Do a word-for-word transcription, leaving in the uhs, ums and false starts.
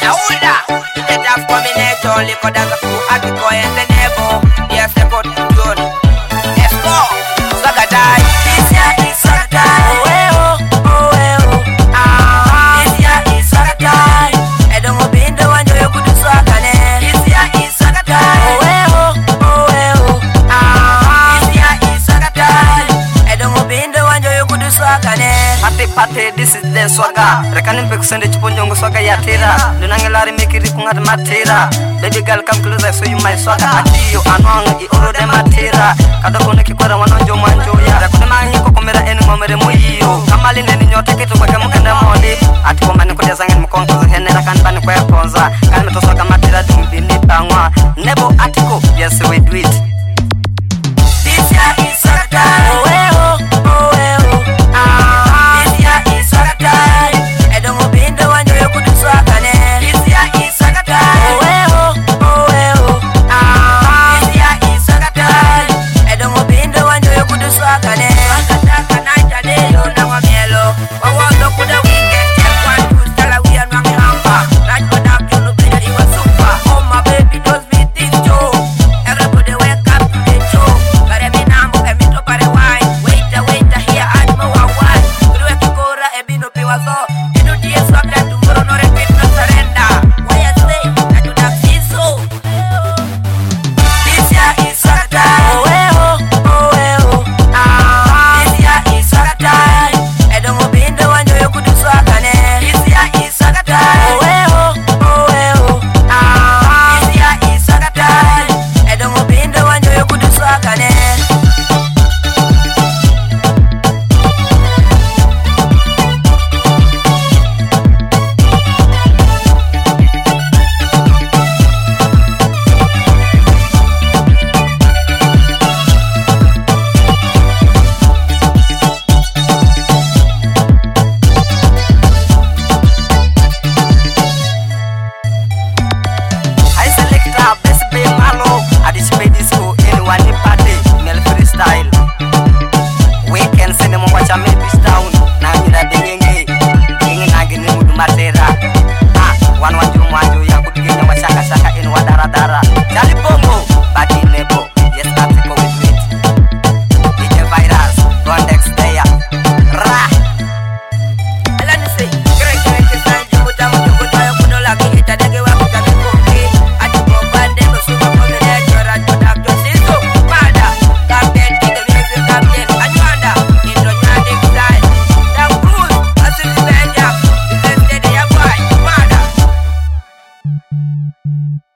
Yaula, the dance combination, liquor dance crew, Akiko and the Nebo, the second tune. Esco, Sagadai, this year is Sagadai. Oh, oh, oh, oh, ah, this year is Sagadai. I don't want to be the one you could do Sagadai. This year is Sagadai. Oh, oh, oh, oh, ah, this year is Sagadai. I don't want to be the one you could do Sagadai. Pate pate, this is the swaga. Rekanin pe kusende chuponjongo swaga ya tera. Dunangelari mekiri kungat matera. Baby girl come closer so you my swaga. Adiyo anwang i oro de matera. Kadoko ne kikwara wanonjo manjo ya. Rakune mangi kokomera eni ngomere muiyo. Kamali neni nyote kitu kwa kemukende moli. Ati komani kudia zangeni mkongo zuhene rakan bani kwa konza. Kalme to swaga matera dumbini bangwa. Nebo atiko, yes we do it. This year is Sagadai. Oh, oh, oh, oh, ah, this year is Sagadai. I don't want to be the one you could do Sagadai. This year is Sagadai. Oh, oh, oh, oh, ah, this year is Sagadai. I don't want to be the one you could do Sagadai. Sakataka naita deyo na wamielo. Wawondo kuda weekend check one two stala we are wangi hamba. Right for that you know better you are super. Oh my baby does me this show. Everybody wake up to the show. Kare minambo emito pare wine. Waiter waiter here at my wine. Kuduwe kikora ebino piwa zo. Inu diye swagda tumuro no repeat no surrender. Why I say that you have seen so. This year is Sagadai. Oh oh oh oh ah. This year is Sagadai. I don't want to be the one you could do Sagadai. This year is Sagadai. Oh oh oh oh ah. This year is Sagadai. I don't want to be the one you could do Sagadai. I select a best bay malo. I display disco in one party. Mel freestyle. Weekend cinema watch a maybe down. Now you da dengenge. King nagini mudu matera. Ah, one one jum one jo ya kudigenya mashaka shaka in wadara dara. Jali bongo, badi nebo. Yes, Atiko with it. D J Virus, Gondex Daya. Ra. Alani say, great great design. Jubuta mutu tayo kuno lagi hita dege wa kutame kumbi. Ati bomba nebo suka kome nechora jodak josizo. Mada, captain to the music captain. Anywanda, intro nyadik style. Damn cool, asili benja. This is the day boy. Mada.